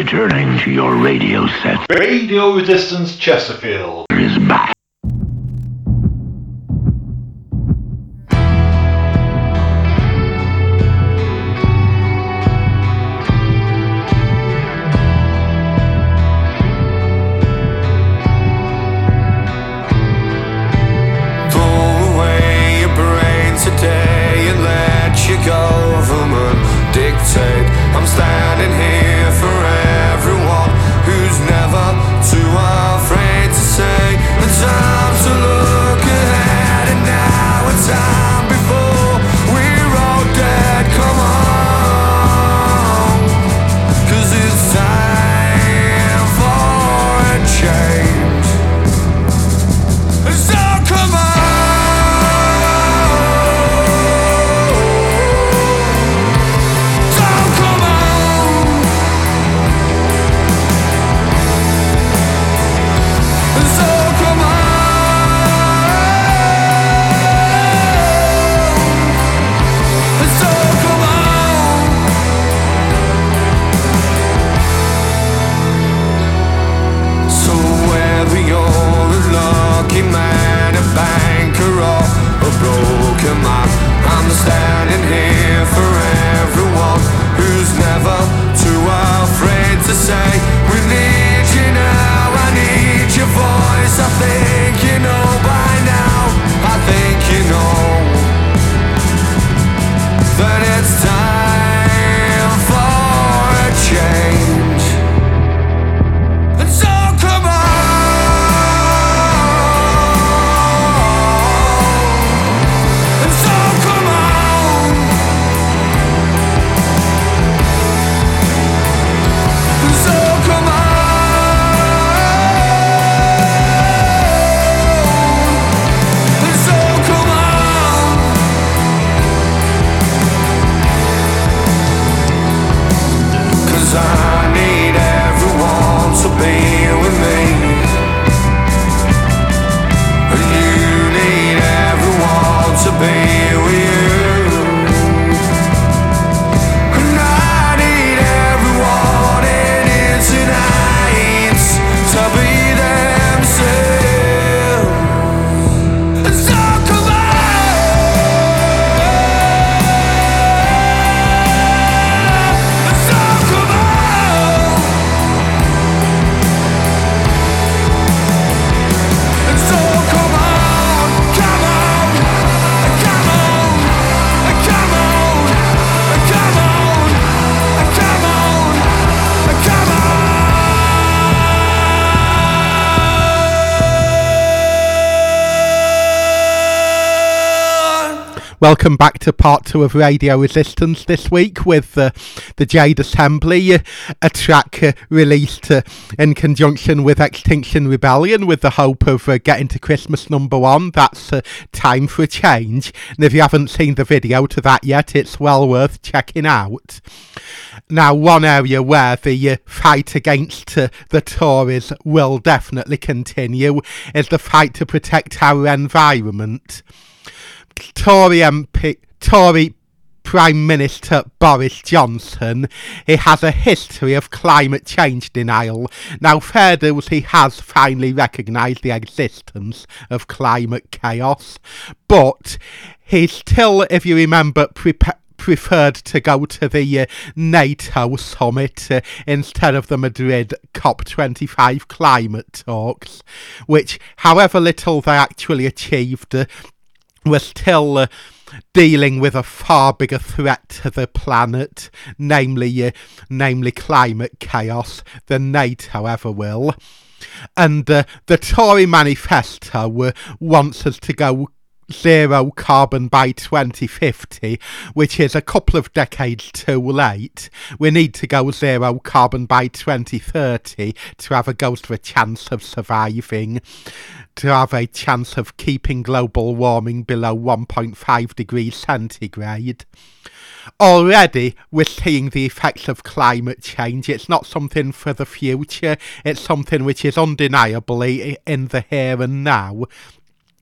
Returning to your radio set. Radio Resistance Chesterfield is back. Government dictate. I'm standing here for everyone who's never too afraid to say the time to look ahead, and now it's time before we're all dead. Come on, 'cause it's time for a change. So come on. Man, a banker or a broken man, I'm standing here for everyone who's never too afraid to say we need you now, I need your voice. I think you know by now, I think you know that it's time for a change. And so come on. I need everyone to be with me, and you need everyone to be with you, and I need everyone in here tonight to be themselves. And so come on. Welcome back to part 2 of Radio Resistance this week with the Jade Assembly, a track released in conjunction with Extinction Rebellion with the hope of getting to Christmas #1. That's Time for a Change. And if you haven't seen the video to that yet, it's well worth checking out. Now, one area where the fight against the Tories will definitely continue is the fight to protect our environment. Tory Prime Minister Boris Johnson, he has a history of climate change denial. Now, fair dues, he has finally recognised the existence of climate chaos, but he still, if you remember, preferred to go to the NATO summit instead of the Madrid COP25 climate talks, which, however little they actually achieved, we're still dealing with a far bigger threat to the planet, namely climate chaos, than NATO ever will. And the Tory manifesto wants us to go zero carbon by 2050, which is a couple of decades too late. We need to go zero carbon by 2030 to have a ghost of a chance of surviving, to have a chance of keeping global warming below 1.5 degrees centigrade. Already we're seeing the effects of climate change. It's not something for the future, it's something which is undeniably in the here and now.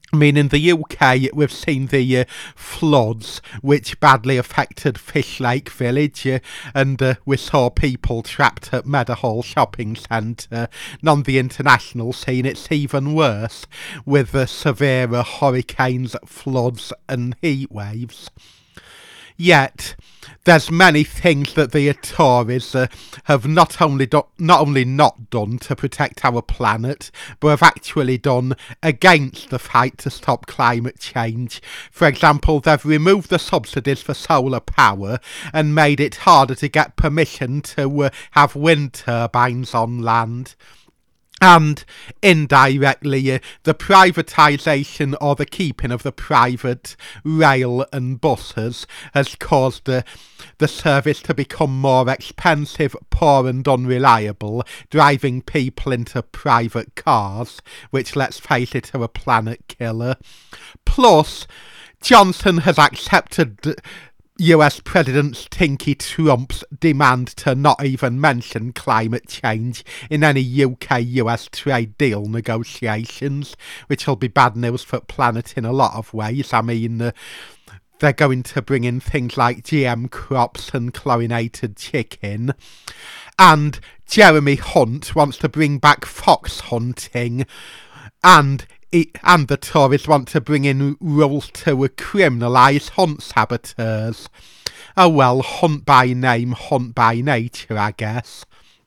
I mean, in the UK, we've seen the floods which badly affected Fishlake Village, and we saw people trapped at Meadowhall Shopping Centre. And on the international scene, it's even worse, with severer hurricanes, floods and heat waves. Yet, there's many things that the Tories have not only not done to protect our planet, but have actually done against the fight to stop climate change. For example, they've removed the subsidies for solar power and made it harder to get permission to have wind turbines on land. And indirectly, the privatisation or the keeping of the private rail and buses has caused the service to become more expensive, poor and unreliable, driving people into private cars, which, let's face it, are a planet killer. Plus, Johnson has accepted US President Tinky Trump's demand to not even mention climate change in any UK-US trade deal negotiations, which will be bad news for the planet in a lot of ways. I mean, they're going to bring in things like GM crops and chlorinated chicken. And Jeremy Hunt wants to bring back fox hunting, and the Tories want to bring in rules to criminalise hunt saboteurs. Oh well, hunt by name, hunt by nature, I guess.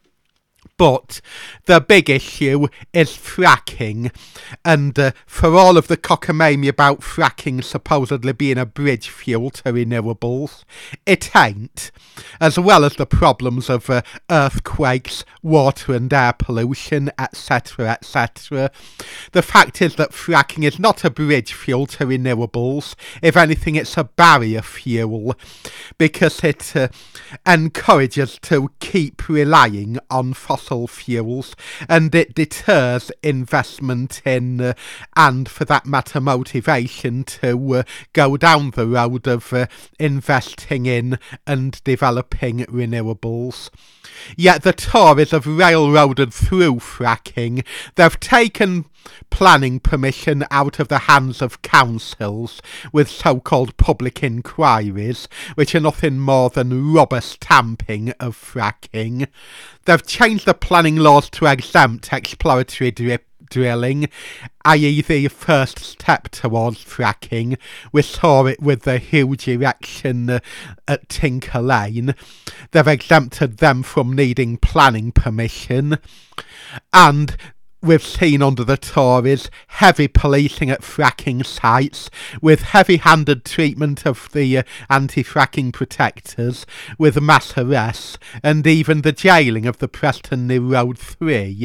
But the big issue is fracking, and for all of the cockamamie about fracking supposedly being a bridge fuel to renewables, it ain't. As well as the problems of earthquakes, water and air pollution, etc, etc. The fact is that fracking is not a bridge fuel to renewables. If anything, it's a barrier fuel, because it encourages to keep relying on fossil fuels, and it deters investment in, and for that matter motivation to go down the road of investing in and developing renewables. Yet the Tories have railroaded through fracking. They've taken planning permission out of the hands of councils with so-called public inquiries, which are nothing more than rubber stamping of fracking. They've changed the planning laws to exempt exploratory drilling, i.e. the first step towards fracking. We saw it with the huge erection at Tinker Lane. They've exempted them from needing planning permission, and we've seen under the Tories heavy policing at fracking sites, with heavy-handed treatment of the anti-fracking protectors, with mass arrests, and even the jailing of the Preston New Road 3.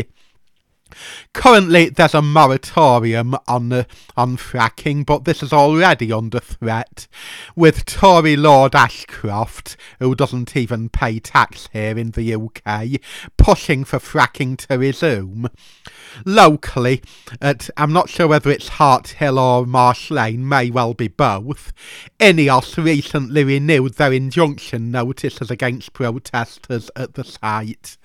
Currently, there's a moratorium on fracking, but this is already under threat, with Tory Lord Ashcroft, who doesn't even pay tax here in the UK, pushing for fracking to resume. Locally, I'm not sure whether it's Hart Hill or Marsh Lane, may well be both, INEOS recently renewed their injunction notices against protesters at the site.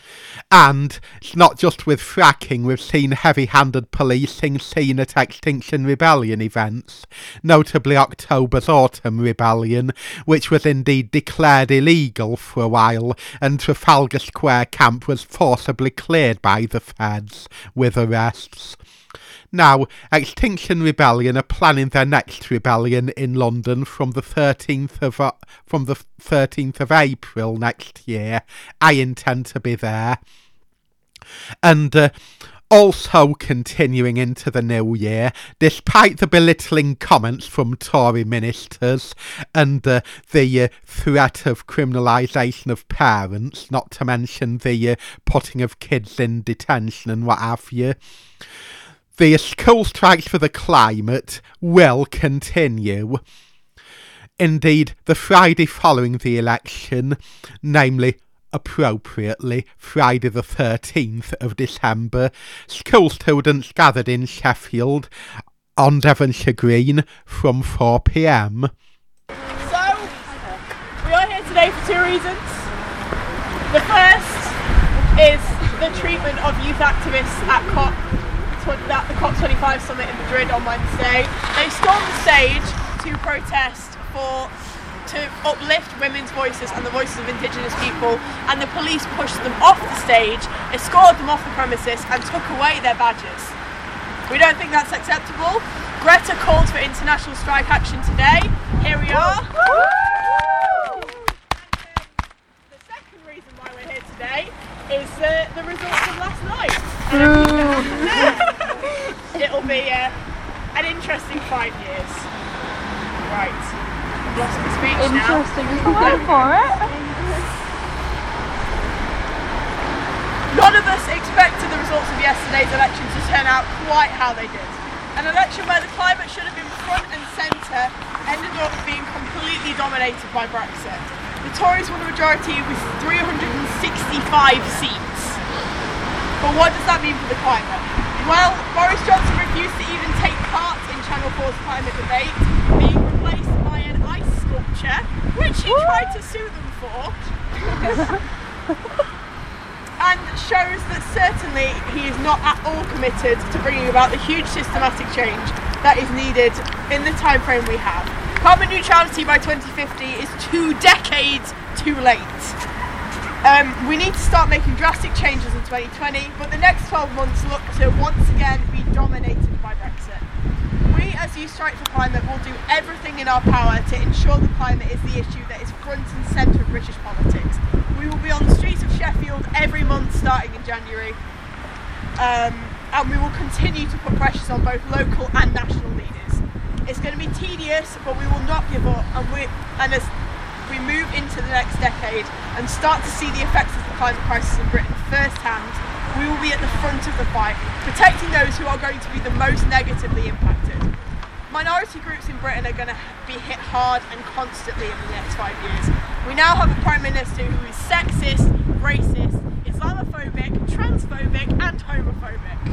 And it's not just with fracking, we've seen heavy-handed policing seen at Extinction Rebellion events, notably October's Autumn Rebellion, which was indeed declared illegal for a while, and Trafalgar Square camp was forcibly cleared by the feds, with arrests. Now, Extinction Rebellion are planning their next rebellion in London from the 13th of April next year. I intend to be there. And also continuing into the new year, despite the belittling comments from Tory ministers and the threat of criminalisation of parents, not to mention the putting of kids in detention and what have you, the school strikes for the climate will continue. Indeed, the Friday following the election, namely, appropriately, Friday the 13th of December, school students gathered in Sheffield on Devonshire Green from 4 p.m. So, we are here today for two reasons. The first is the treatment of youth activists at COP at the COP25 summit in Madrid on Wednesday. They stormed the stage to protest to uplift women's voices and the voices of Indigenous people, and the police pushed them off the stage, escorted them off the premises and took away their badges. We don't think that's acceptable. Greta called for international strike action today. Here we are. The second reason why we're here today is the results of last night. It'll be an interesting 5 years. Right. I've lost my speech now. Interesting. Go for it. None of us expected the results of yesterday's election to turn out quite how they did. An election where the climate should have been front and centre ended up being completely dominated by Brexit. The Tories won a majority with 365 seats. But what does that mean for the climate? Well, Boris Johnson refused to even take part in Channel 4's climate debate, being replaced by an ice sculpture, which he tried to sue them for. And shows that certainly he is not at all committed to bringing about the huge systematic change that is needed in the time frame we have. Carbon neutrality by 2050 is 2 decades too late. We need to start making drastic changes in 2020, but the next 12 months look to once again be dominated by Brexit. We as Youth Strike for Climate will do everything in our power to ensure the climate is the issue that is front and centre of British politics. We will be on the streets of Sheffield every month starting in January, and we will continue to put pressures on both local and national leaders. It's going to be tedious, but we will not give up, and as we move into the next decade and start to see the effects of the climate crisis in Britain firsthand, we will be at the front of the fight, protecting those who are going to be the most negatively impacted. Minority groups in Britain are going to be hit hard and constantly in the next 5 years. We now have a Prime Minister who is sexist, racist, Islamophobic, transphobic and homophobic.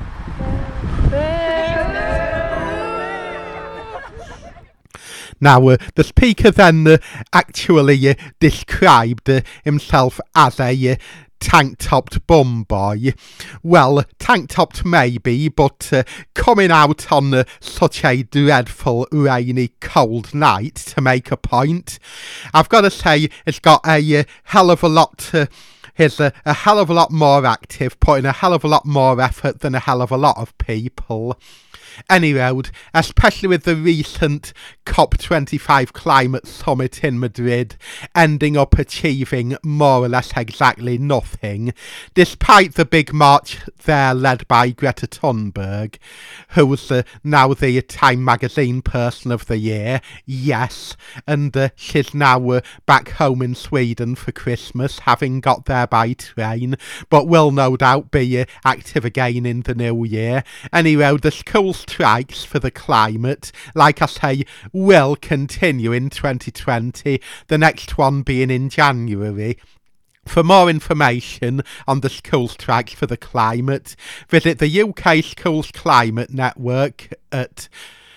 Now, the Speaker then actually described himself as a tank-topped bum boy. Well, tank-topped maybe, but coming out on such a dreadful, rainy, cold night to make a point, I've got to say it's got a hell of a lot he's a hell of a lot more active, putting a hell of a lot more effort than a hell of a lot of people. Anyway, especially with the recent COP25 climate summit in Madrid ending up achieving more or less exactly nothing, despite the big march there led by Greta Thunberg, who's now the Time Magazine Person of the Year, yes, and she's now back home in Sweden for Christmas, having got there by train, but will no doubt be active again in the new year. Anyway, the school strikes for the climate, like I say, will continue in 2020, the next one being in January. For more information on the school strikes for the climate, visit the UK Schools Climate Network at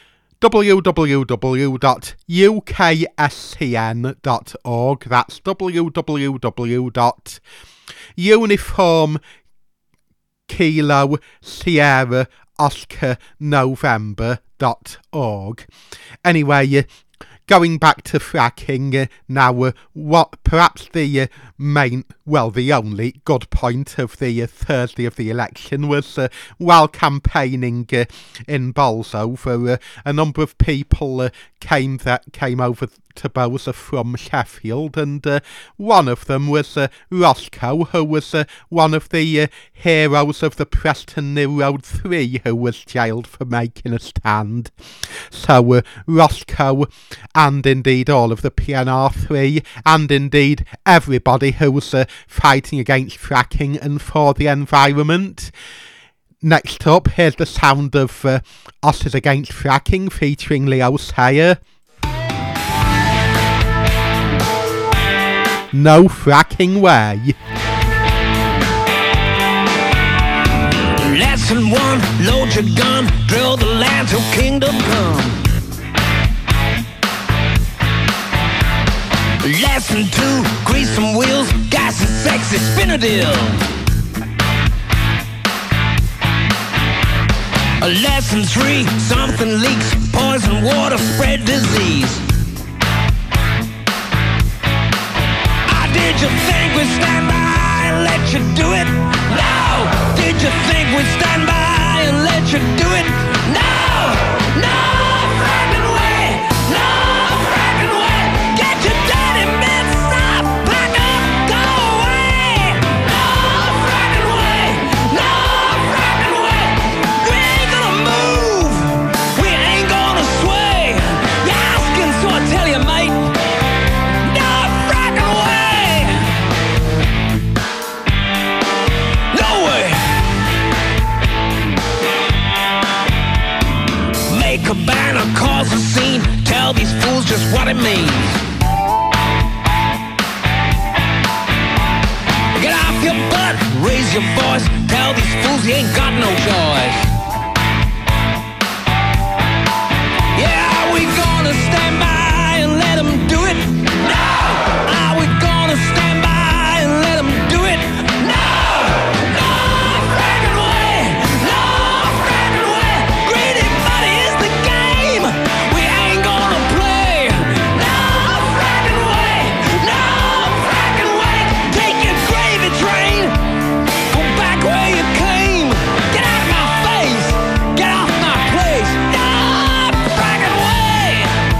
www.ukscn.org. That's www.uniform Kilo Sierra Oscar November.org. Anyway, going back to fracking now, what perhaps the the only good point of the Thursday of the election was while campaigning in Bolsover, a number of people came over to Bolsover from Sheffield, and one of them was Roscoe, who was one of the heroes of the Preston New Road 3, who was jailed for making a stand. So Roscoe, and indeed all of the PNR 3, and indeed everybody who was fighting against fracking and for the environment. Next up, here's the sound of Osses Against Fracking featuring Leo Sayer. No fracking way. Lesson 1, load your gun, drill the land till kingdom come. Lesson 2, grease some wheels, gas and sexy, spin a deal. Lesson 3, something leaks, poison water, spread disease. Did you think we'd stand by and let you do it? No! Did you think we'd stand by and let you do it? No! No fracking way! No fracking way! Get your dirty mitts up! Pack up! Go away! No fracking way! No fracking way! We ain't gonna move! We ain't gonna sway! You're asking, so I tell you, mate. No fracking way! Make a banner, cause a scene, tell these fools just what it means. Get off your butt, raise your voice, tell these fools you ain't got no choice. Yeah, are we gonna stand by and let them do it? No! Are we gonna stand by and let them do it? No! No fracking way! No fracking way! Greedy money is the game! We ain't gonna play! No fracking way! No fracking way! Take your gravy train! Go back where you came! Get out of my face! Get off my place! No fracking way!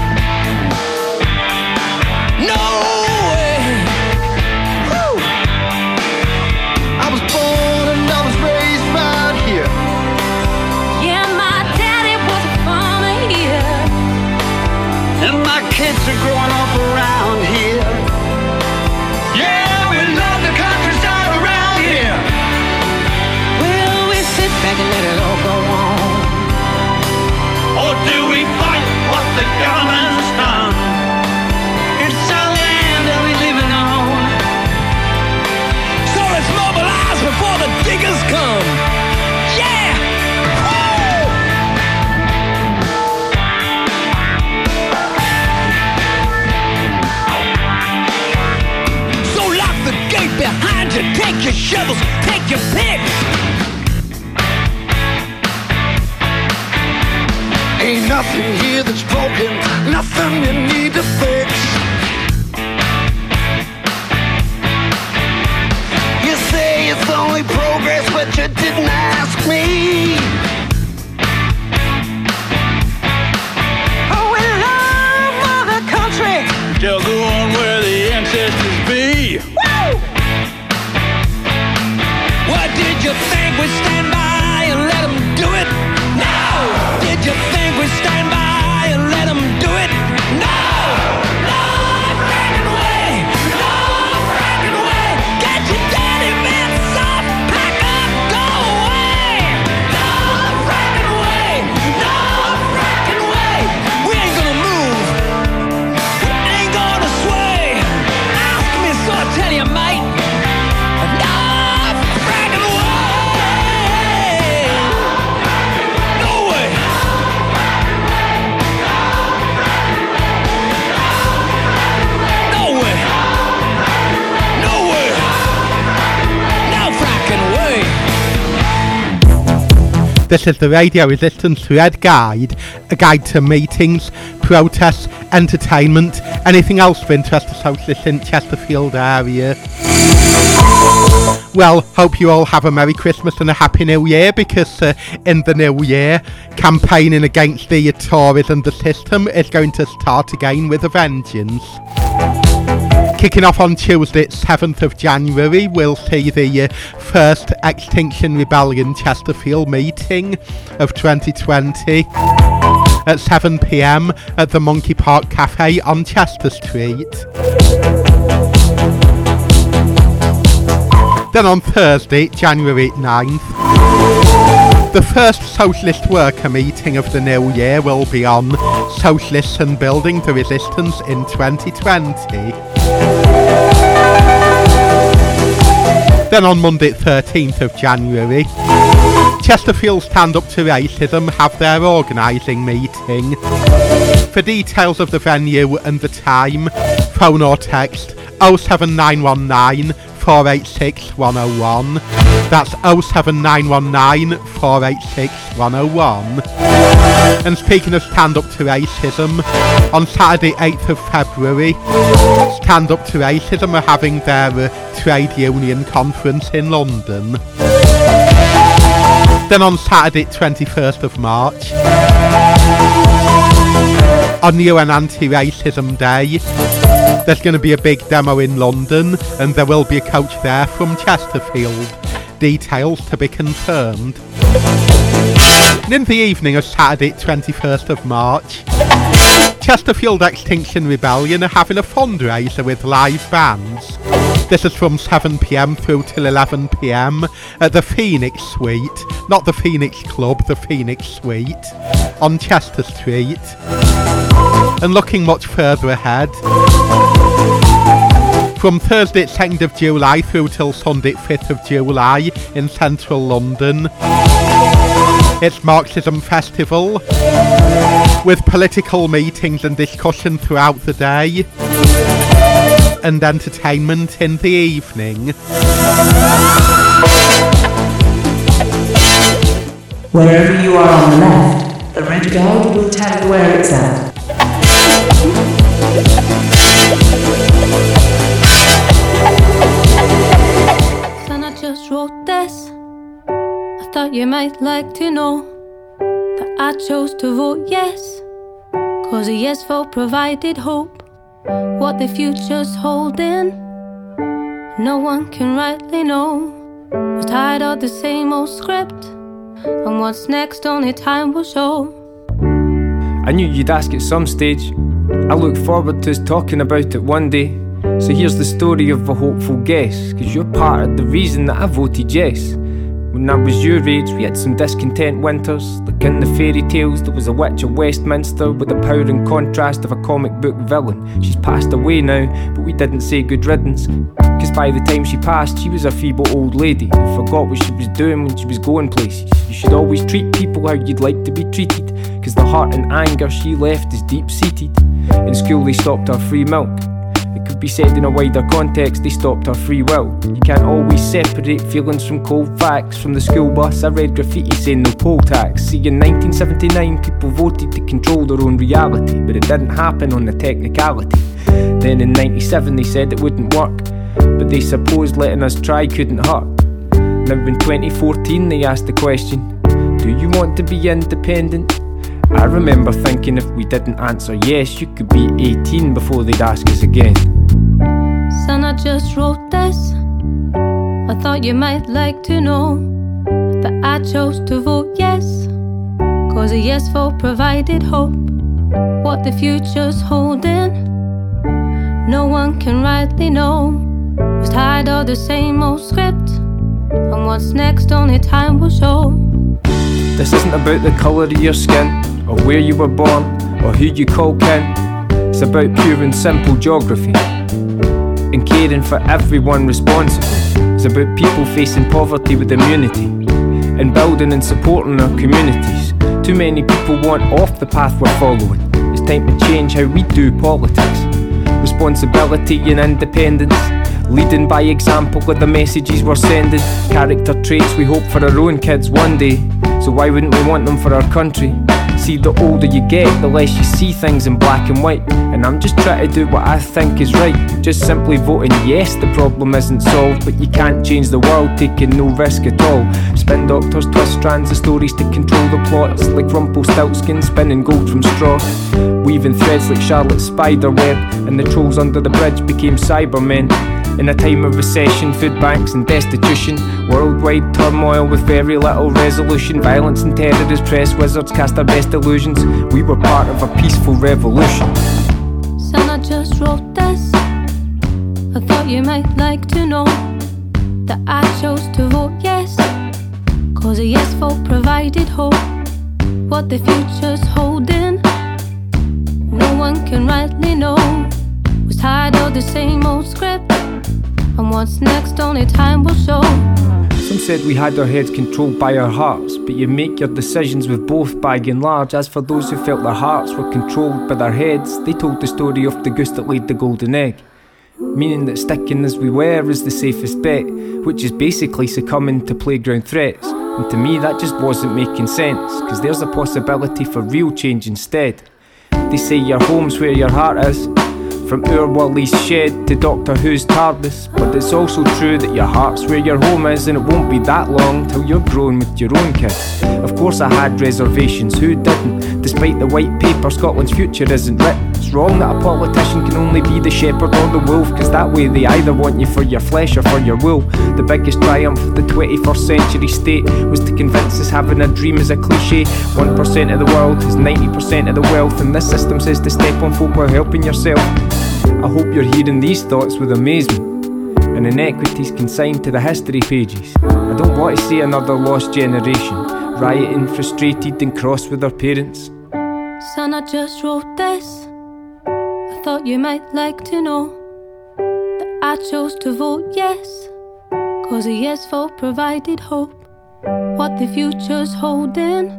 No way! Woo! I was born and I was raised right here. Yeah, my daddy was a farmer here. And my kids are growing up around here. Yeah, we love the countryside around here. Will we sit back and let it all go on? Or do we fight what the government's done? It's our land that we're living on. So let's mobilize before the diggers come. Yeah! Woo! So lock the gate behind you. Take your shovels, take your picks. Ain't nothing here that's broken, nothing you need to fix. You say it's only progress, but you didn't ask me. Oh, we love mother country. Just go on where the ancestors be. Woo! What did you think we'd stand by and let them do it? No! Did you think we'd stand by and let them do it? No! No fracking way! No fracking way! Get your dirty mitts up! Pack up! Go away! No fracking way! No fracking way! We ain't gonna move! We ain't gonna sway! Ask me, so I tell you, mate! No fracking way! No way! No way! No way! No fracking way! This is the Radio Resistance Red Guide, a guide to meetings, protests, entertainment, anything else of interest to socialists in Chesterfield area. Well, hope you all have a Merry Christmas and a Happy New Year, because in the new year, campaigning against the Tories and the system is going to start again with a vengeance. Kicking off on Tuesday, 7th of January, we'll see the first Extinction Rebellion Chesterfield meeting of 2020 at 7 p.m. at the Monkey Park Cafe on Chester Street. Then on Thursday, January 9th, the first Socialist Worker meeting of the new year will be on Socialists and Building the Resistance in 2020. Then on Monday 13th of January, Chesterfield Stand Up to Racism have their organising meeting. For details of the venue and the time, phone or text 07919 486 101. That's 07919 486 101. And speaking of Stand Up to Racism, on Saturday 8th of February, Stand Up to Racism are having their trade union conference in London. Then on Saturday 21st of March, on UN Anti-Racism Day, there's going to be a big demo in London, and there will be a coach there from Chesterfield. Details to be confirmed. And in the evening of Saturday 21st of March, Chesterfield Extinction Rebellion are having a fundraiser with live bands. This is from 7pm through till 11pm at the Phoenix Suite, not the Phoenix Club, the Phoenix Suite, on Chester Street. And looking much further ahead, from Thursday 2nd of July through till Sunday 5th of July in central London, it's Marxism Festival, with political meetings and discussion throughout the day, and entertainment in the evening. Wherever you are on the left, the red guard will tell you where it's at. Son, I just wrote this. I thought you might like to know that I chose to vote yes, 'cause a yes vote provided hope. What the future's holding, no one can rightly know. Was tired of the same old script, and what's next only time will show. I knew you'd ask at some stage. I look forward to us talking about it one day. So here's the story of a hopeful guess, 'cause you're part of the reason that I voted yes. When I was your age, we had some discontent winters. Like in the fairy tales, there was a witch of Westminster with the power and contrast of a comic book villain. She's passed away now, but we didn't say good riddance, 'cause by the time she passed, she was a feeble old lady who forgot what she was doing when she was going places. You should always treat people how you'd like to be treated, 'cause the hurt and anger she left is deep-seated. In school they stopped her free milk. It could be said in a wider context, they stopped her free will. You can't always separate feelings from cold facts. From the school bus I read graffiti saying no poll tax. See, in 1979 people voted to control their own reality, but it didn't happen on the technicality. Then in 97 they said it wouldn't work, but they supposed letting us try couldn't hurt. Now in 2014 they asked the question, do you want to be independent? I remember thinking if we didn't answer yes, you could be 18 before they'd ask us again. Son, I just wrote this. I thought you might like to know that I chose to vote yes, 'cause a yes vote provided hope. What the future's holding, no one can rightly know. Was tired of the same old script, and what's next only time will show. This isn't about the colour of your skin, or where you were born, or who you call kin. It's about pure and simple geography, and caring for everyone responsibly. It's about people facing poverty with immunity, and building and supporting our communities. Too many people want off the path we're following. It's time to change how we do politics. Responsibility and independence, leading by example with the messages we're sending. Character traits we hope for our own kids one day, so why wouldn't we want them for our country? See, the older you get, the less you see things in black and white. And I'm just trying to do what I think is right. Just simply voting yes, the problem isn't solved, but you can't change the world taking no risk at all. Spin doctors twist strands of stories to control the plots, like Rumpelstiltskin spinning gold from straw, weaving threads like Charlotte's spider web, and the trolls under the bridge became Cybermen. In a time of recession, food banks and destitution, worldwide turmoil with very little resolution, violence and terror as press wizards cast their best illusions, we were part of a peaceful revolution. Son, I just wrote this. I thought you might like to know that I chose to vote yes, 'cause a yes vote provided hope. What the future's holding, no one can rightly know. Was tired of the same old script, and what's next only time will show. Some said we had our heads controlled by our hearts, but you make your decisions with both by and large. As for those who felt their hearts were controlled by their heads, they told the story of the goose that laid the golden egg. meaning that sticking as we were is the safest bet, which is basically succumbing to playground threats. And to me that just wasn't making sense, because there's a possibility for real change instead. They say your home's where your heart is, from Urwally's shed to Doctor Who's TARDIS, but it's also true that your heart's where your home is, and it won't be that long till you're grown with your own kids. Of course I had reservations, who didn't? Despite the white paper, Scotland's future isn't written. It's wrong that a politician can only be the shepherd or the wolf, cause that way they either want you for your flesh or for your wool. The biggest triumph of the 21st century state was to convince us having a dream is a cliche. 1% of the world has 90% of the wealth, and this system says to step on folk while helping yourself. I hope you're hearing these thoughts with amazement, and inequities consigned to the history pages. I don't want to see another lost generation, rioting, frustrated and cross with their parents. Son, I just wrote this. I thought you might like to know that I chose to vote yes, cause a yes vote provided hope. What the future's holding,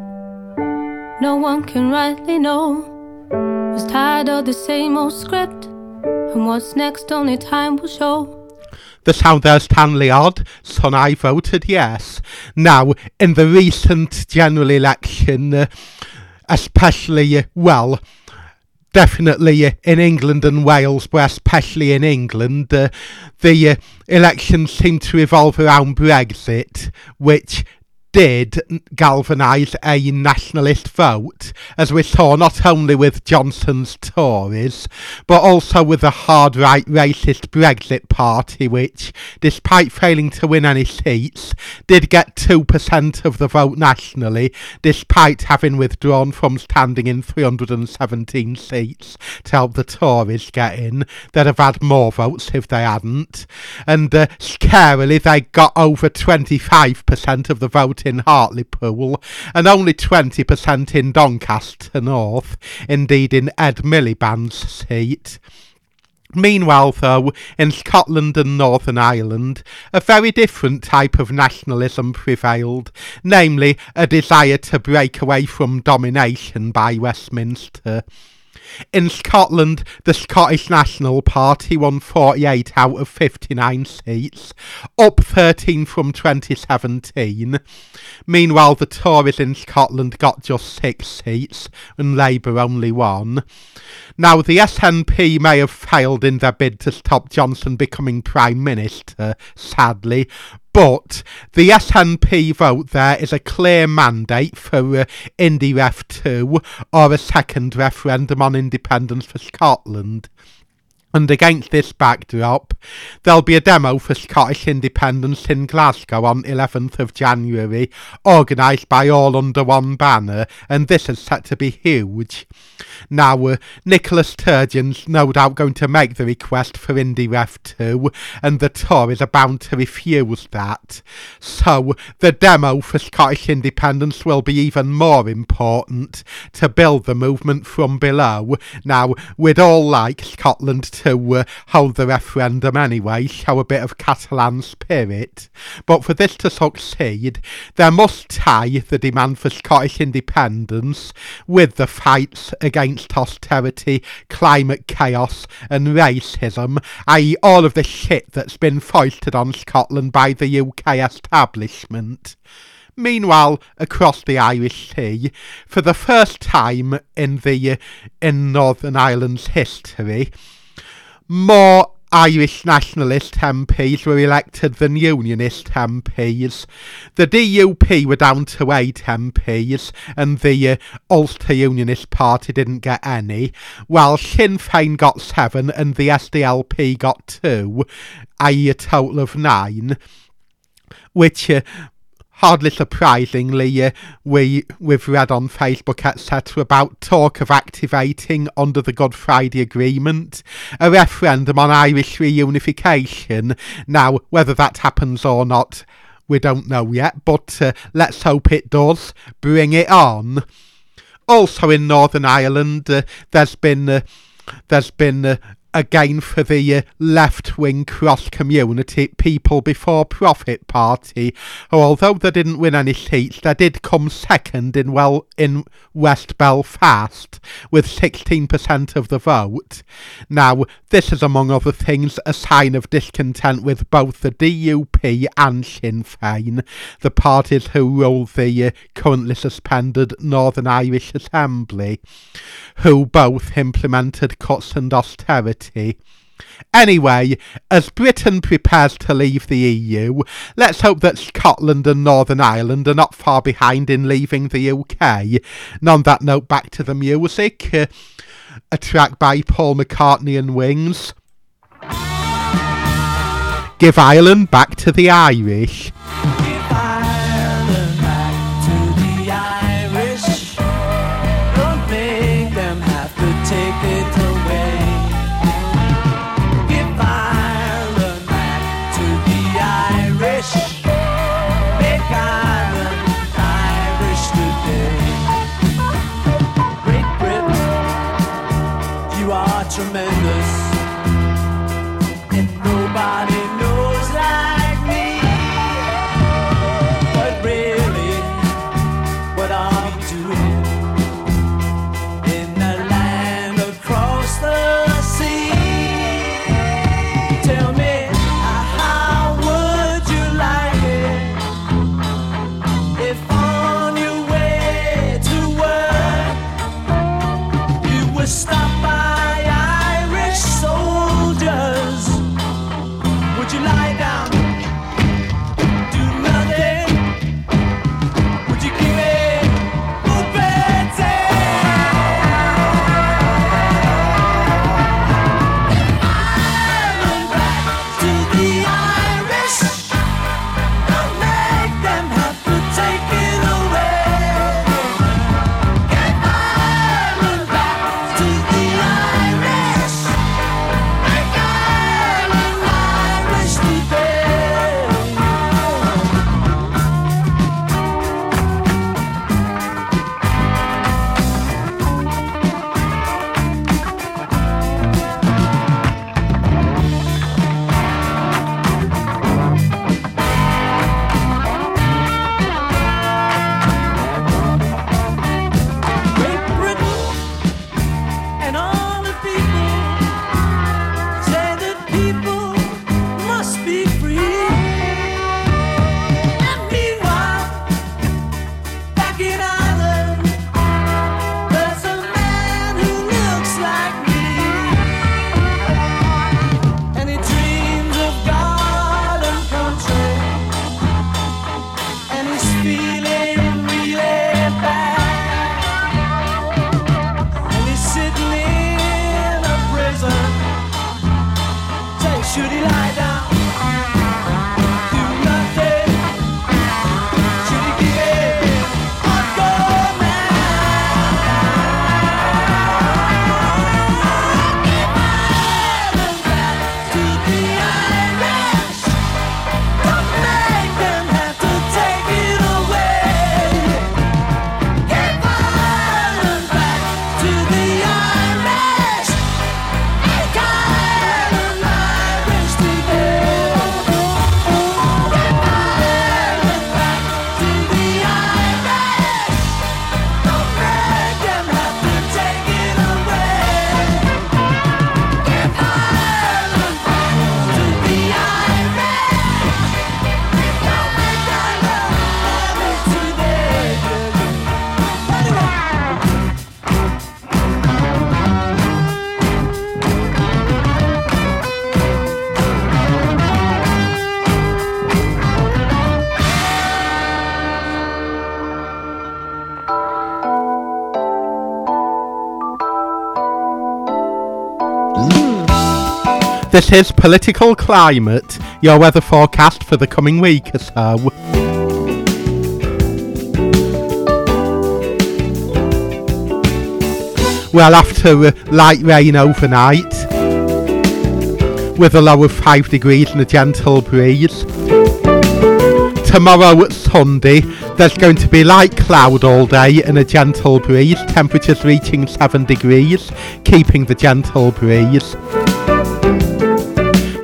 no one can rightly know. Was tired of the same old script, and what's next only time will show. The sound there's Stanley Odd, Son, I voted yes. Now, in the recent general election, especially, well, definitely in England and Wales, but especially in England, the elections seem to revolve around Brexit, which did galvanise a nationalist vote, as we saw not only with Johnson's Tories, but also with the hard-right racist Brexit Party, which, despite failing to win any seats, did get 2% of the vote nationally, despite having withdrawn from standing in 317 seats to help the Tories get in. They'd have had more votes if they hadn't. And scarily, they got over 25% of the vote in Hartlepool, and only 20% in Doncaster North, indeed in Ed Miliband's seat. Meanwhile, though, in Scotland and Northern Ireland, a very different type of nationalism prevailed, namely a desire to break away from domination by Westminster. In Scotland, the Scottish National Party won 48 out of 59 seats, up 13 from 2017. Meanwhile, the Tories in Scotland got just 6 seats, and Labour only 1. Now, the SNP may have failed in their bid to stop Johnson becoming Prime Minister, sadly, but the SNP vote there is a clear mandate for IndyRef 2 or a second referendum on independence for Scotland. And against this backdrop, there'll be a demo for Scottish independence in Glasgow on 11th of January, organised by All Under One banner, and this is set to be huge. Now, Nicola Sturgeon's no doubt going to make the request for IndyRef 2, and the Tories are bound to refuse that. So, the demo for Scottish independence will be even more important to build the movement from below. Now, we'd all like Scotland to hold the referendum anyway, show a bit of Catalan spirit, but for this to succeed, there must tie the demand for Scottish independence with the fights against austerity, climate chaos and racism, i.e. all of the shit that's been foisted on Scotland by the UK establishment. Meanwhile, across the Irish Sea, for the first time in Northern Ireland's history, more Irish nationalist MPs were elected than Unionist MPs. The DUP were down to 8 MPs, and the Ulster Unionist Party didn't get any, while Sinn Féin got 7 and the SDLP got 2, i.e. a total of 9, which hardly surprisingly, we've read on Facebook, etc., about talk of activating, under the Good Friday Agreement, a referendum on Irish reunification. Now, whether that happens or not, we don't know yet, but let's hope it does. Bring it on. Also in Northern Ireland, there's been again for the left-wing cross-community People Before Profit Party, who, although they didn't win any seats, they did come second in West Belfast with 16% of the vote. Now, this is, among other things, a sign of discontent with both the DUP and Sinn Féin, the parties who rule the currently suspended Northern Irish Assembly, who both implemented cuts and austerity. Anyway, as Britain prepares to leave the EU, let's hope that Scotland and Northern Ireland are not far behind in leaving the UK. And on that note, back to the music. A track by Paul McCartney and Wings. Give Ireland back to the Irish. Tremendous, and nobody knows like me. But really, what are we doing in a land across the sea? Tell me, how would you like it if on your way to work you were stopped by soldiers? Would you lie down, do nothing? Would you give it open day? Ireland back to the Irish. Don't make them have to take it away. Get Ireland back to the Irish. Should he lie down? Do nothing? Should he give it a go now? Give Ireland back to the Irish. Don't make them have to take it away. Give Ireland back to the Irish. Make Ireland Irish today. Give Ireland back to the Irish. Don't make them have to take it away. Give Ireland back to the Irish. Don't make Ireland Irish today. This is Political Climate, your weather forecast for the coming week or so. Well, after light rain overnight, with a low of 5 degrees and a gentle breeze. Tomorrow, Sunday, there's going to be light cloud all day and a gentle breeze, temperatures reaching 7 degrees, keeping the gentle breeze.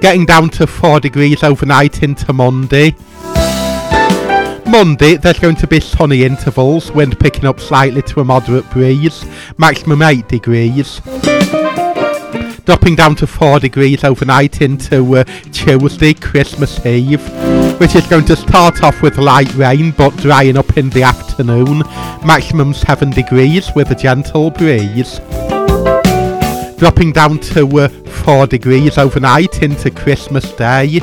getting down to 4 degrees overnight into Monday. Monday, there's going to be sunny intervals, wind picking up slightly to a moderate breeze, maximum 8 degrees. Dropping down to 4 degrees overnight into Tuesday, Christmas Eve, which is going to start off with light rain but drying up in the afternoon, maximum 7 degrees with a gentle breeze. Dropping down to 4 degrees overnight into Christmas Day.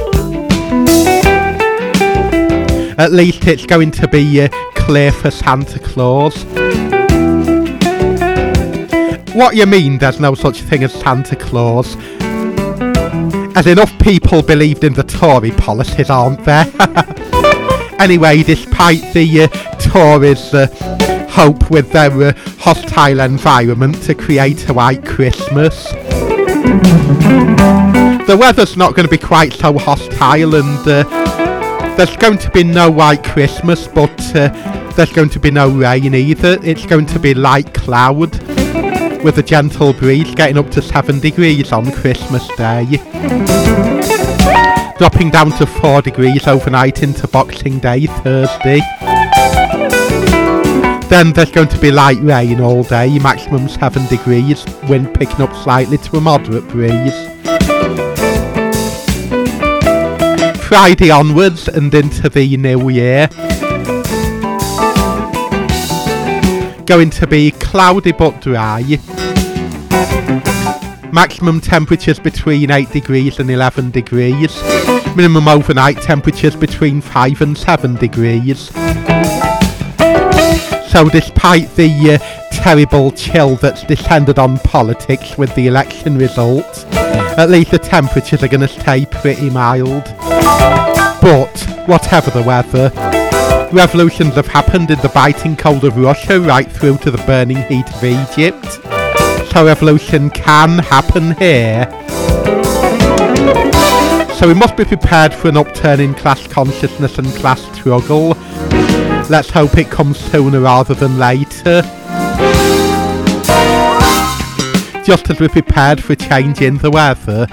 At least it's going to be clear for Santa Claus. What you mean there's no such thing as Santa Claus? As enough people believed in the Tory policies, aren't there? Anyway, despite the Tories' hope with their hostile environment to create a white Christmas, the weather's not going to be quite so hostile, and there's going to be no white Christmas, but there's going to be no rain either. It's going to be light cloud with a gentle breeze getting up to 7 degrees on Christmas Day. Dropping down to 4 degrees overnight into Boxing Day, Thursday. Then there's going to be light rain all day, maximum 7 degrees, wind picking up slightly to a moderate breeze. Friday onwards and into the new year. Going to be cloudy but dry. Maximum temperatures between 8 degrees and 11 degrees. Minimum overnight temperatures between 5 and 7 degrees. So despite the terrible chill that's descended on politics with the election results, at least the temperatures are going to stay pretty mild. But, whatever the weather, revolutions have happened in the biting cold of Russia right through to the burning heat of Egypt. So revolution can happen here. So we must be prepared for an upturn in class consciousness and class struggle. Let's hope it comes sooner rather than later. Just as we're prepared for a change in the weather.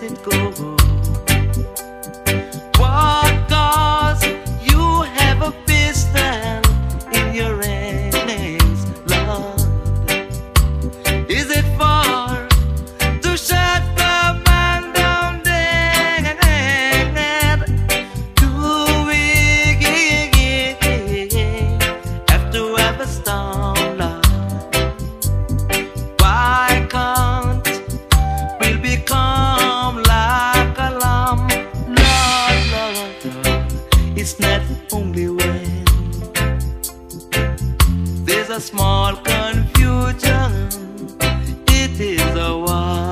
it go. What cause you have a pistol in your hands, Lord? Is it for to shut the man down dead? Do we have to have a storm, Lord? Why can't we become like a lamb, Lord, Lord? It's not only when there's a small confusion, it is a war.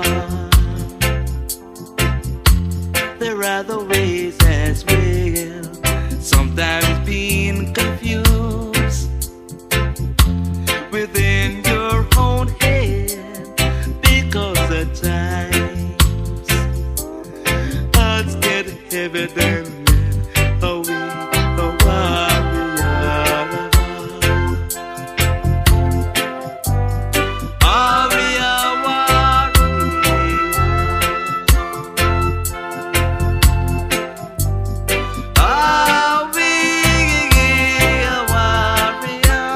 There are the ways as well, sometimes being confused within your own head, because at times hearts get heavy than a warrior. Are we a warrior? Are we a warrior?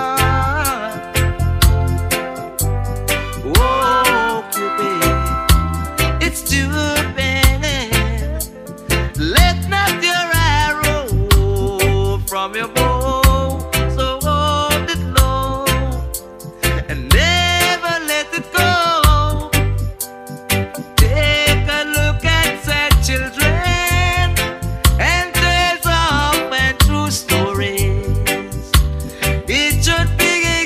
Oh, Cupid, it's too bad. Let not your arrow from your bow, so hold it low and never let it go. Take a look at sad children and tales of and true stories. It should be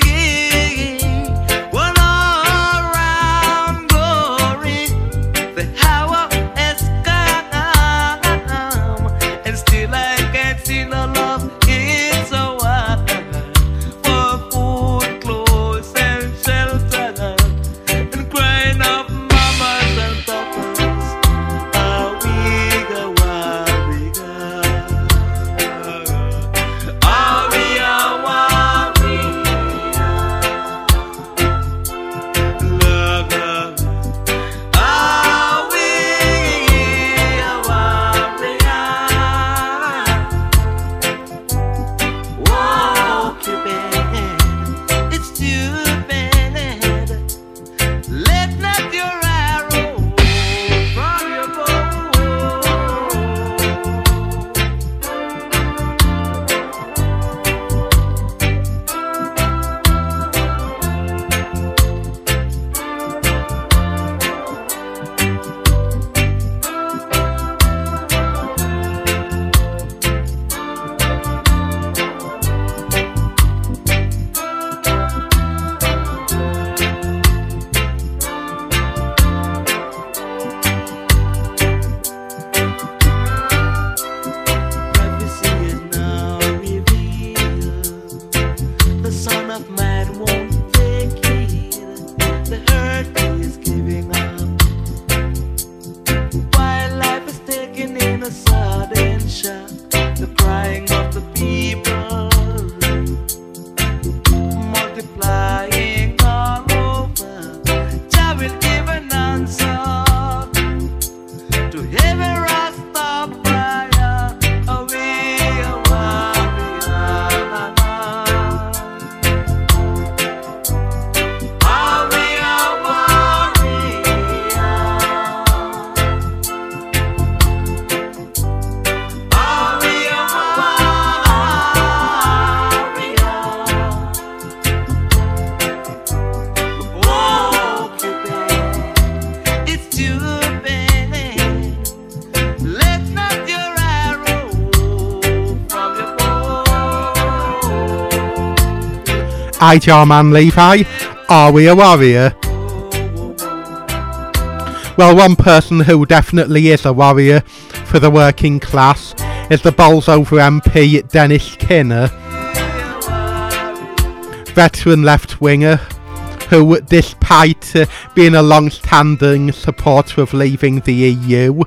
one all-round glory. The hour has come, and still I can't see no love. It's a war for food, clothes, and shelter, and crying of mamas and papas. Are we a warrior? Are we a warrior? Love, love. Are we a warrior? Whoa, Cupid, it's too bad. Let not your arrow from your bow. Prophecy is now revealed. The Son of Man won't take heed. The earth is giving up, while life is taking in a sudden shock. The crying of the people multiplying all over. Jah will give an answer to every Rastafari. Are we a warrior? Are we a warrior? Are we a warrior? Oh, Cupid, it's too bad. Let not your arrow from your bow. I, Jarman Levi, are we a warrior? Well, one person who definitely is a warrior for the working class is the Bolsover MP Dennis Kinner, veteran left-winger who, despite being a long-standing supporter of leaving the EU,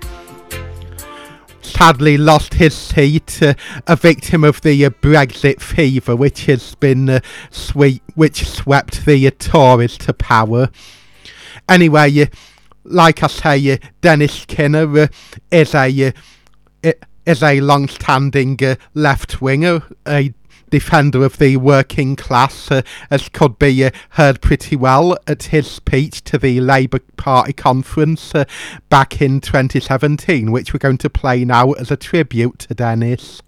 sadly lost his seat, a victim of the Brexit fever, which has been which swept the Tories to power. Anyway, like I say, Dennis Skinner is a long-standing left-winger, a defender of the working class, as could be heard pretty well at his speech to the Labour Party conference back in 2017, which we're going to play now as a tribute to Dennis.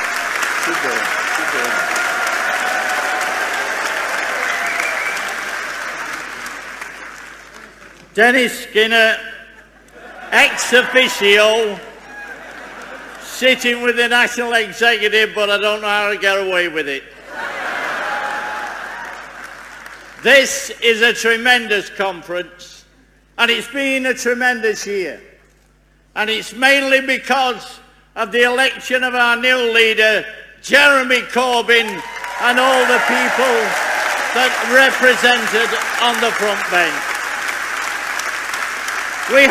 Dennis Skinner, ex officio, sitting with the National Executive, but I don't know how to get away with it. This is a tremendous conference, and it's been a tremendous year. And it's mainly because of the election of our new leader, Jeremy Corbyn, and all the people that represented on the front bench. We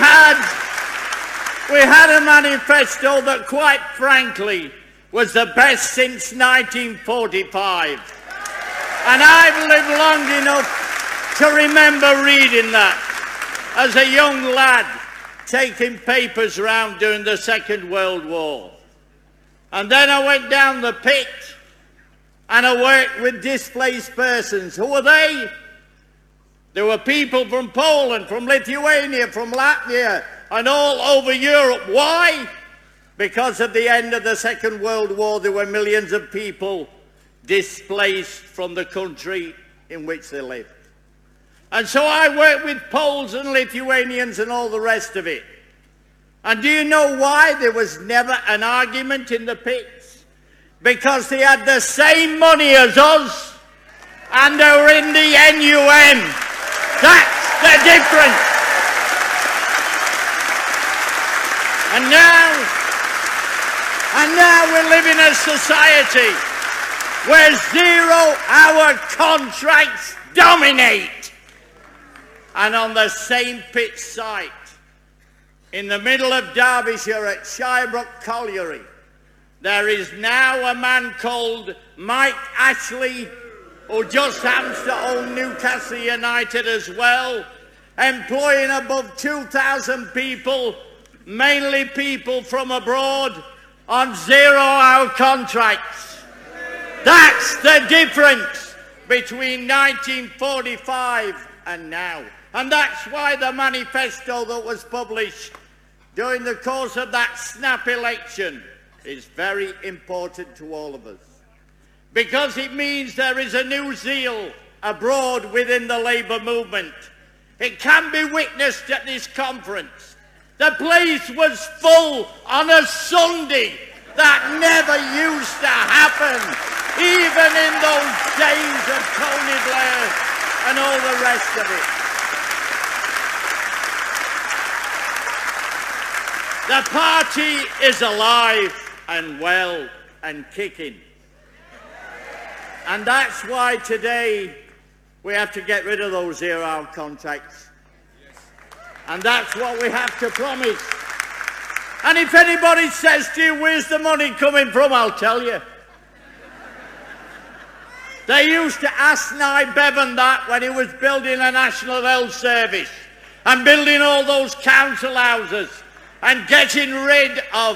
had a manifesto that, quite frankly, was the best since 1945. And I've lived long enough to remember reading that as a young lad taking papers around during the Second World War. And then I went down the pit and I worked with displaced persons. Who were they? There were people from Poland, from Lithuania, from Latvia, and all over Europe. Why? Because at the end of the Second World War, there were millions of people displaced from the country in which they lived. And so I worked with Poles and Lithuanians and all the rest of it. And do you know why there was never an argument in the pits? Because they had the same money as us, and they were in the NUM. That's the difference. And now we live in a society where 0-hour contracts dominate. And on the same pit site, in the middle of Derbyshire at Shirebrook Colliery, there is now a man called Mike Ashley, who just happens to own Newcastle United as well, employing above 2,000 people, mainly people from abroad, on 0-hour contracts. That's the difference between 1945 and now. And that's why the manifesto that was published during the course of that snap election is very important to all of us. Because it means there is a new zeal abroad within the Labour movement. It can be witnessed at this conference. The place was full on a Sunday. That never used to happen, even in those days of Tony Blair and all the rest of it. The party is alive and well and kicking. And that's why today we have to get rid of those 0-hour contracts. And that's what we have to promise. And if anybody says to you, where's the money coming from, I'll tell you. They used to ask Nye Bevan that when he was building a National Health Service and building all those council houses and getting rid of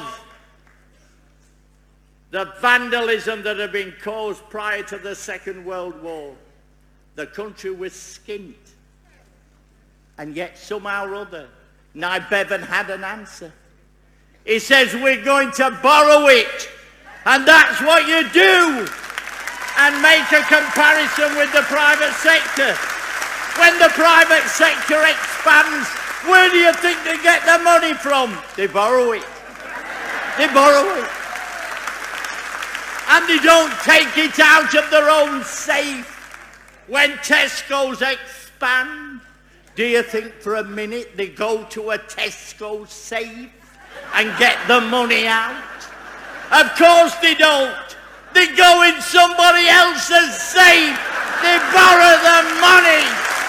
the vandalism that had been caused prior to the Second World War. The country was skint. And yet somehow or other, Nye Bevan had an answer. He says, we're going to borrow it. And that's what you do. And make a comparison with the private sector. When the private sector expands, where do you think they get the money from? They borrow it. They borrow it. And they don't take it out of their own safe. When Tesco's expand, do you think for a minute they go to a Tesco safe and get the money out? Of course they don't. They go in somebody else's safe. They borrow the money.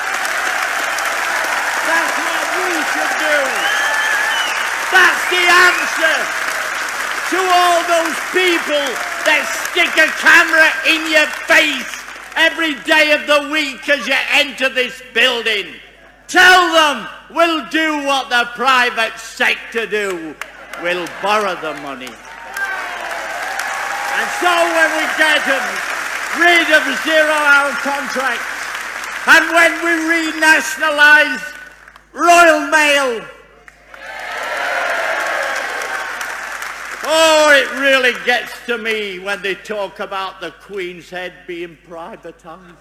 That's what we should do. That's the answer to all those people that stick a camera in your face every day of the week as you enter this building. Tell them we'll do what the private sector do. We'll borrow the money. And so when we get rid of zero-hour contracts, and when we renationalise Royal Mail, oh, it really gets to me when they talk about the Queen's Head being privatised.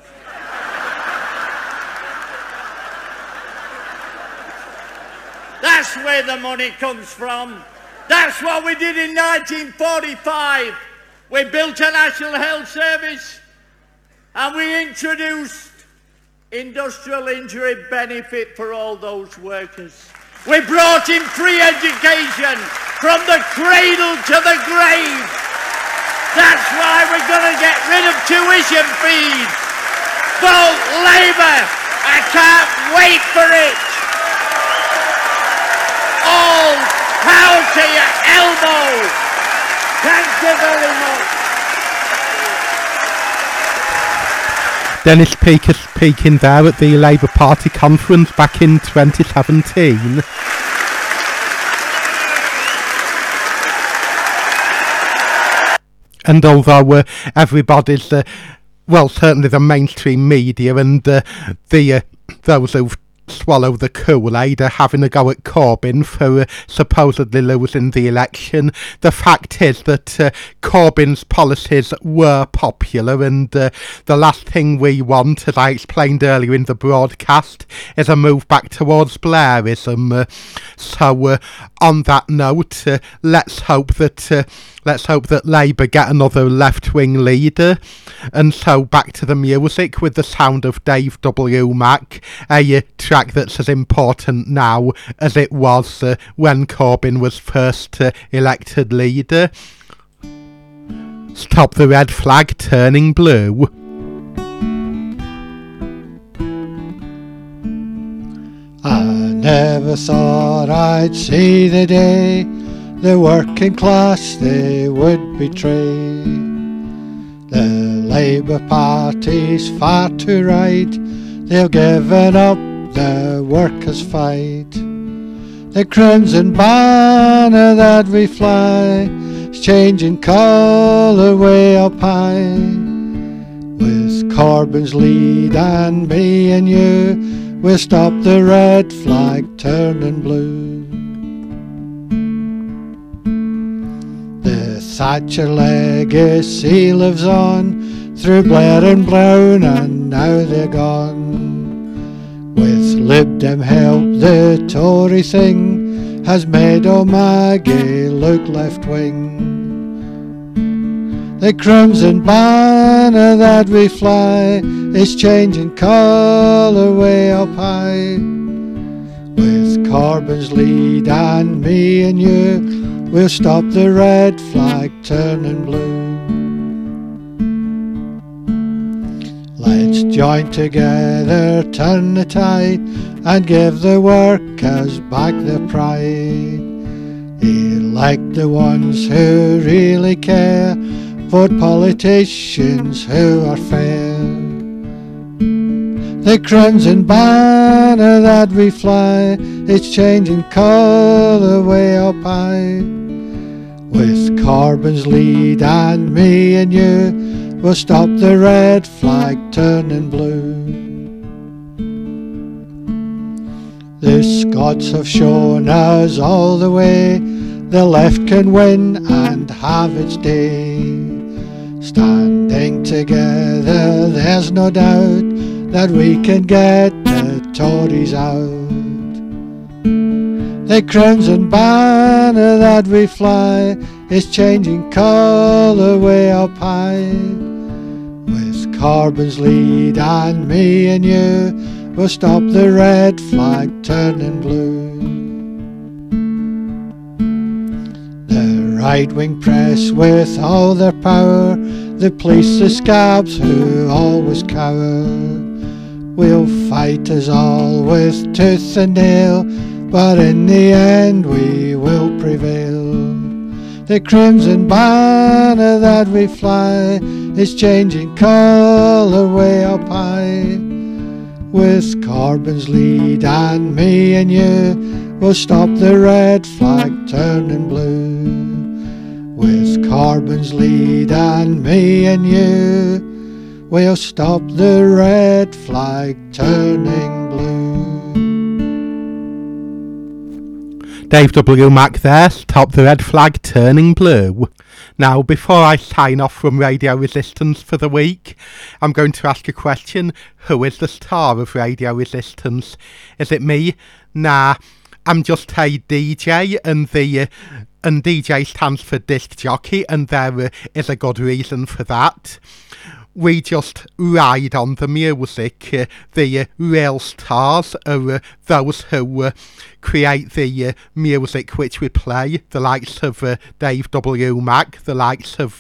That's where the money comes from. That's what we did in 1945. We built a National Health Service and we introduced industrial injury benefit for all those workers. We brought in free education from the cradle to the grave. That's why we're going to get rid of tuition fees. Vote Labour. I can't wait for it. All power to your elbow. Thank you very much. Dennis Peaker speaking there at the Labour Party conference back in 2017. And although everybody's, well, certainly the mainstream media and those who've swallow the Kool-Aid having a go at Corbyn for supposedly losing the election. The fact is that Corbyn's policies were popular, and the last thing we want, as I explained earlier in the broadcast, is a move back towards Blairism. So on that note, let's hope that Labour get another left-wing leader. And so back to the music with the sound of Dave W. Mack, a track that's as important now as it was when Corbyn was first elected leader. Stop the red flag turning blue. I never thought I'd see the day the working class they would betray. The Labour Party's far too right, they've given up the workers' fight. The crimson banner that we fly is changing colour way up high. With Corbyn's lead and me and you, we'll stop the red flag turning blue. The Thatcher legacy lives on through Blair and Brown, and now they're gone. With Lib Dem help, the Tory thing has made O'Magey look left-wing. The crimson banner that we fly is changing colour way up high. With Corbyn's lead and me and you, we'll stop the red flag turning blue. Let's join together, turn the tide, and give the workers back their pride. Elect the ones who really care, vote politicians who are fair. The crimson banner that we fly is changing colour way up high. With Corbyn's lead and me and you, we'll stop the red flag turning blue. The Scots have shown us all the way, the left can win and have its day. Standing together, there's no doubt that we can get the Tories out. The crimson banner that we fly is changing colour way up high. With Corbyn's lead and me and you, we'll stop the red flag turning blue. The right-wing press with all their power, the police, the scabs who always cower, will fight us all with tooth and nail, but in the end we will prevail. The crimson banner that we fly is changing colour way up high. with Corbyn's lead, and me and you will stop the red flag turning blue. With Corbyn's lead and me and you, we'll stop the red flag turning blue. Dave W. Mack there, stop the red flag turning blue. Now, before I sign off from Radio Resistance for the week, I'm going to ask a question. Who is the star of Radio Resistance? Is it me? Nah, I'm just a DJ, and DJ stands for disc jockey, and there is a good reason for that. We just ride on the music. The real stars are those who create the music which we play, the likes of Dave W. Mack, the likes of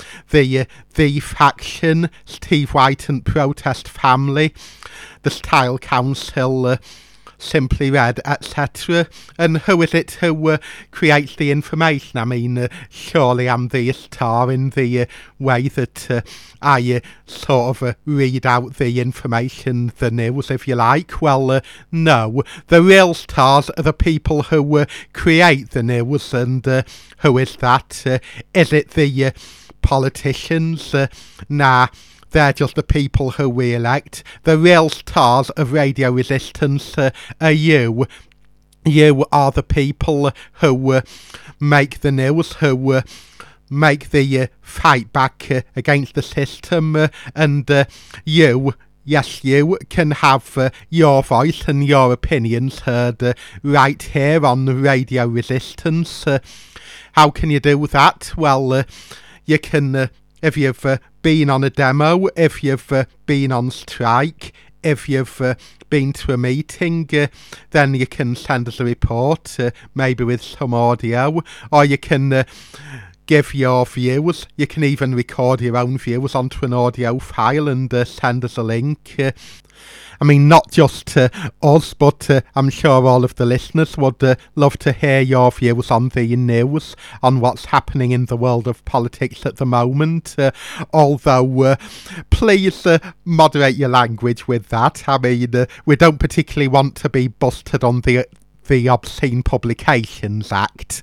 the Faction, Steve White and Protest Family, the Style Council, Simply Red, etc. And who is it who creates the information? I mean, surely I'm the star in the way that I sort of read out the information, the news, if you like. Well, no. The real stars are the people who create the news, and who is that? Is it the politicians? Nah. They're just the people who we elect. The real stars of Radio Resistance are you. You are the people who make the news, who make the fight back against the system, and you, yes, you can have your voice and your opinions heard right here on Radio Resistance. How can you do that? Well, you can... if you've been on a demo, if you've been on strike, if you've been to a meeting, then you can send us a report, maybe with some audio, or you can give your views. You can even record your own views onto an audio file and send us a link. I mean, not just us, but I'm sure all of the listeners would love to hear your views on the news, on what's happening in the world of politics at the moment. Although, please moderate your language with that. I mean, we don't particularly want to be busted on the Obscene Publications Act.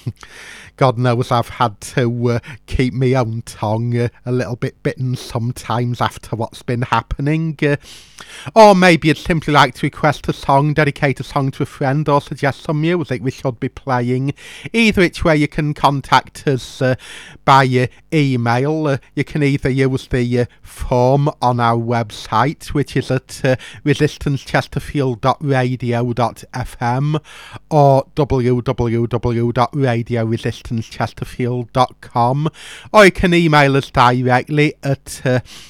God knows I've had to keep my own tongue a little bit bitten sometimes after what's been happening. Or maybe you'd simply like to request a song, dedicate a song to a friend, or suggest some music we should be playing. Either which way you can contact us by email. You can either use the form on our website, which is at resistancechesterfield.radio.fm, or www.radioresistancechesterfield.com, or you can email us directly at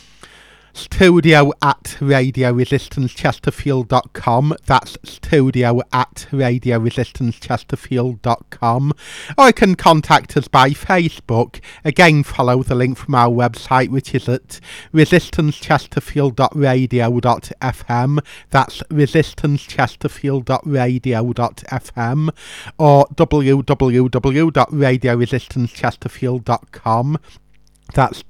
studio@radioresistancechesterfield.com. That's studio@radioresistancechesterfield.com. Or you can contact us by Facebook. Again, follow the link from our website, which is at resistancechesterfield.radio.fm. That's resistancechesterfield.radio.fm, or www.radioresistancechesterfield.com. That's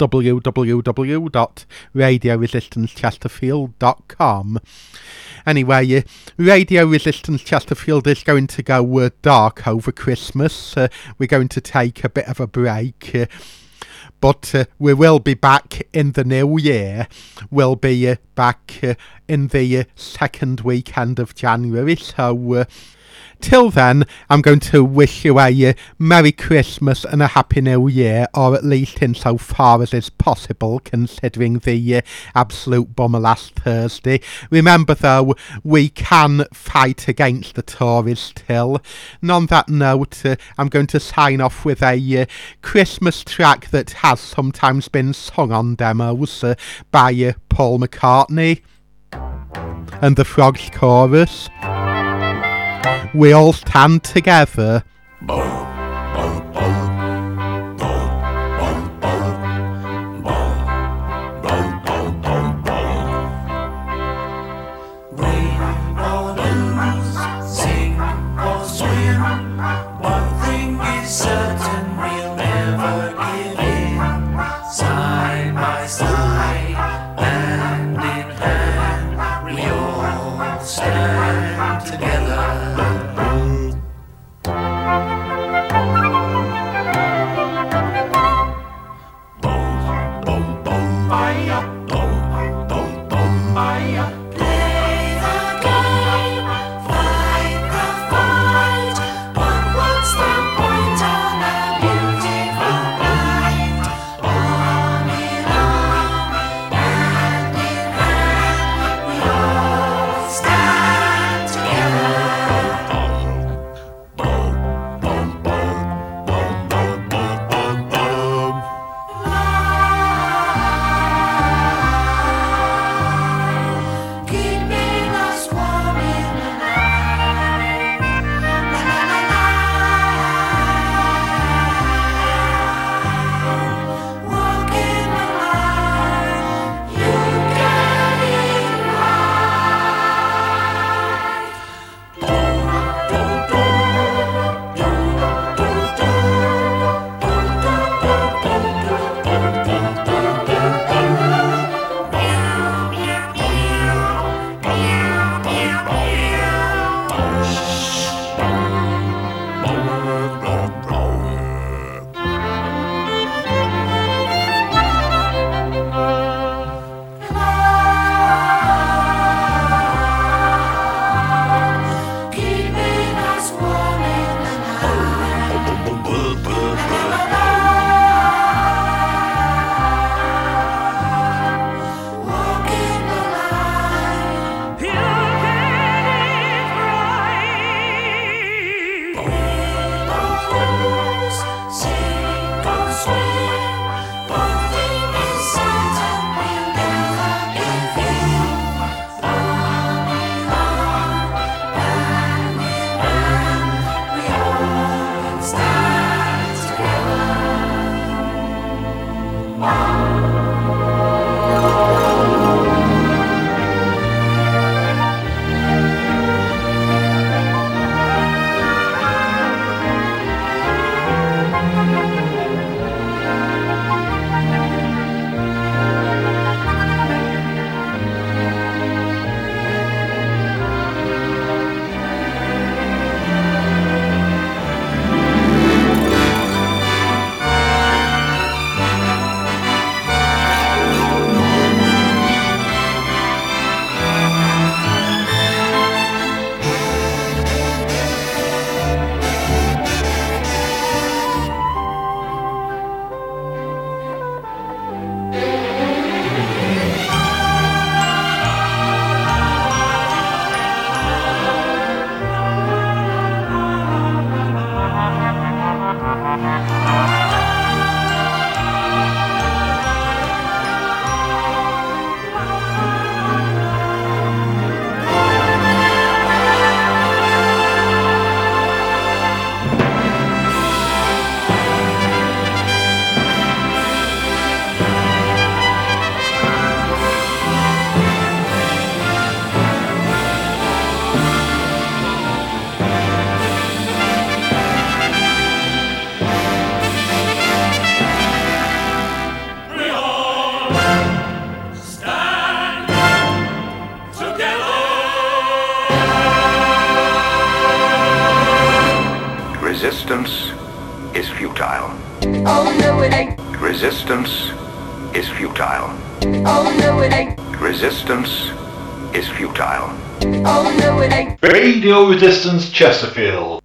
www.radioresistancechesterfield.com. Anyway, Radio Resistance Chesterfield is going to go dark over Christmas. We're going to take a bit of a break. But we will be back in the new year. We'll be back in the second weekend of January. So... till then, I'm going to wish you a Merry Christmas and a Happy New Year, or at least insofar as is possible, considering the absolute bummer last Thursday. Remember, though, we can fight against the Tories still. And on that note, I'm going to sign off with a Christmas track that has sometimes been sung on demos by Paul McCartney and the Frogs Chorus. We all stand together. Side by side, hand in hand, we all Resistance is futile. Oh no it ain't. Resistance is futile. Oh no it ain't. Resistance is futile. Oh no it ain't. Radio Resistance Chesterfield.